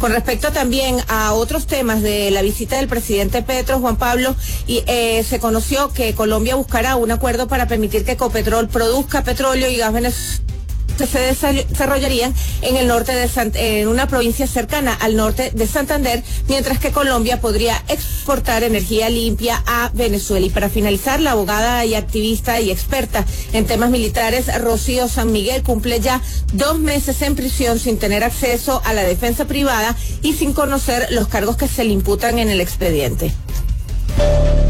Con respecto también a otros temas de la visita del presidente Petro, Juan Pablo, se conoció que Colombia buscará un acuerdo para permitir que Ecopetrol produzca petróleo y gas venezolano que se desarrollarían en el norte en una provincia cercana al norte de Santander, mientras que Colombia podría exportar energía limpia a Venezuela. Y para finalizar, la abogada y activista y experta en temas militares, Rocío San Miguel, cumple ya 2 meses en prisión sin tener acceso a la defensa privada y sin conocer los cargos que se le imputan en el expediente.